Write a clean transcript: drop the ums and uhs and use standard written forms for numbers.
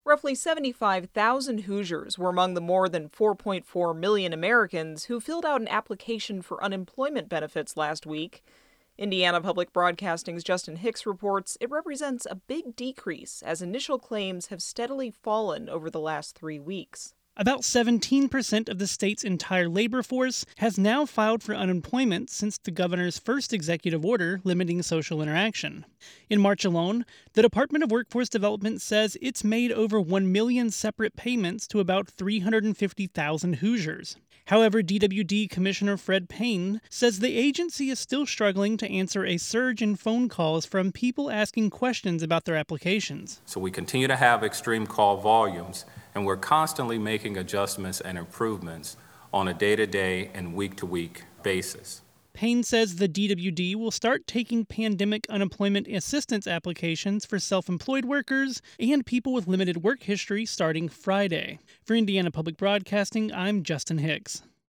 Roughly 75,000 Hoosiers were among the more than 4.4 million Americans who filled out an application for unemployment benefits last week. Indiana Public Broadcasting's Justin Hicks reports it represents a big decrease as initial claims have steadily fallen over the last 3 weeks. About 17% of the state's entire labor force has now filed for unemployment since the governor's first executive order limiting social interaction. In March alone, the Department of Workforce Development says it's made over 1 million separate payments to about 350,000 Hoosiers. However, DWD Commissioner Fred Payne says the agency is still struggling to answer a surge in phone calls from people asking questions about their applications. So we continue to have extreme call volumes, and we're constantly making adjustments and improvements on a day-to-day and week-to-week basis. Payne says the DWD will start taking pandemic unemployment assistance applications for self-employed workers and people with limited work history starting Friday. For Indiana Public Broadcasting, I'm Justin Hicks.